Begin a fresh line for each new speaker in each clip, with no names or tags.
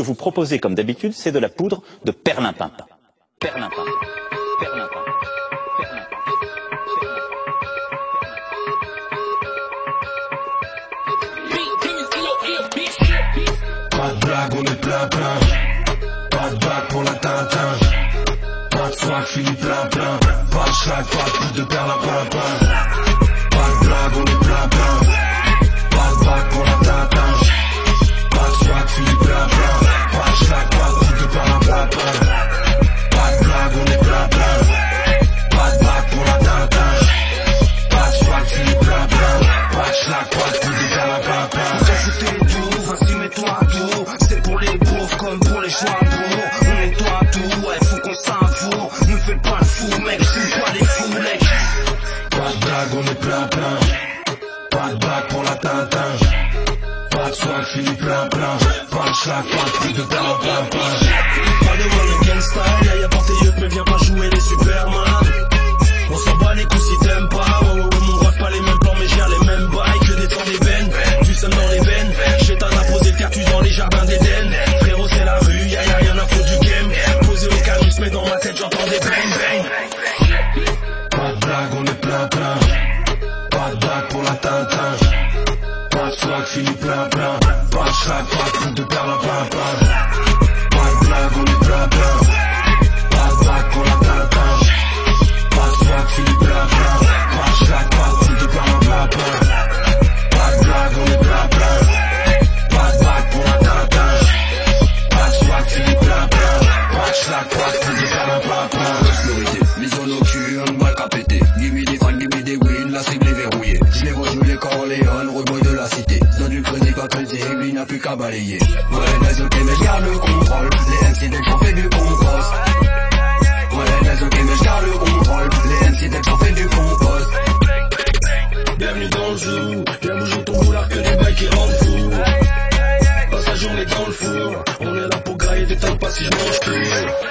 que vous proposez, comme d'habitude, c'est de la poudre de perlimpinpin. Perlimpinpin. Perlimpinpin.
Pas de blague, on est plein. Pas de bague pour la Tintin. Pas de swag, fini plein. Pas de schlag, pas de poudre de perlimpinpin. Pas de blague, on est plein. Pas de bague pour la Tintin. Pas de swag, fini plein. Pas de schlag, pas de poudre de perlimpinpin. Pas de blague, on est plein. Pas de bague pour la Tintin. Pas de swag, fini plein. Pas de schlag, pas de poudre de perlimpinpin.
C'était tout, vas-y mets-toi à tout. C'est pour les pauvres comme pour les chapeaux. On nettoie tout, ouais, faut qu'on s'avoue. Ne fais pas le fou mec, c'est pas des fous mec.
Pas de blague, on est plein. Pas de bague pour la Tintin. Pas de swag, fini plein. Pas de schlag, pas de poudre de perlimpinpin.
Pas de one against style, y'a pas tes yeux mais viens pas jouer les Superman. On s'en bat les coups si t'aimes pas. Ouais, mon ref pas les mêmes plans mais j'ai les mêmes bails. Que des temps les veines, du seum dans les veines. J'éteins à poser le cartus dans les jardins d'Éden. Frérot c'est la rue, y'a rien à foutre du game. Posé au canus mais dans ma tête j'entends des bang.
Pas de blague, on est plein. Pas de bague pour la Tintin. Pas de swag, fini plein. Pas de schlag, pas de poudre de perlimpinpin. Pas de blague, on est plein. Pas de bague pour la Tintin. Pas de swag, fini plein. Pas de schlag, pas de poudre de perlimpinpin. Pas de blague, on est plein. Pas de bague pour la Tintin. Pas de swag, fini plein. Pas de schlag, pas de poudre de perlimpinpin.
Priorité, mise au nocturne, bac à péter. Give me des fans, give me des wins, la cible est verrouillée. Je les vois jouer Corleone, reboy de la cité. Dans du crédit pas très il n'a plus qu'à balayer. Ouais, les ok, mais je garde le contrôle. Les MC dès que j'en fais du compost. Ouais, les ok, mais je garde le contrôle. Les MC dès que j'en fais du compost. Bienvenue dans le zoo. Viens bouger ton boulard que des bails qui rendent fou. Passe la journée dans le four. On est là pour grailler, t'éteins pas si je mange plus.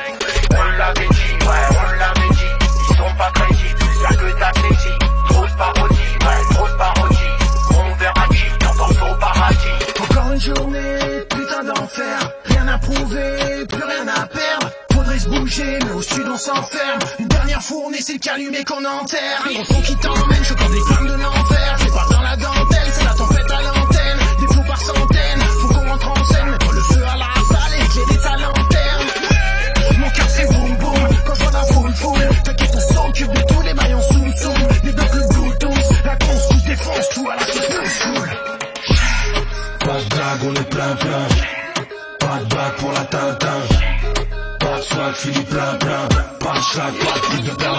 On l'avait dit, ouais, on l'avait dit. Ils sont pas crédibles, y'a que ta crédit. Grosse parodie, ouais, grosse parodie. On verra qui t'entends au paradis.
Encore une journée, putain d'enfer. Rien à prouver, plus rien à perdre. Faudrait se bouger, mais au sud on s'enferme. Une dernière fournée, c'est le calumet qu'on enterre. Un gros fond qui t'emmène, je comme des flammes de l'enfer. C'est pas dans la dentelle, c'est la tempête à l'antenne. Des flots par centaines, faut qu'on rentre en scène. Mettre le feu à la salle et j'ai des lanternes. Mon cœur c'est boum boum, quand je vois la foule. T'inquiète, on s'occupe de tous les maillons soum. Les blocs le bluetooth, la construise défonce tout à la sauce.
Pas de blague, on est plein. Pas de bague pour la Tintin. Pas de swag, fini plein. Pas de schlag, pas de poudre de perlimpinpin.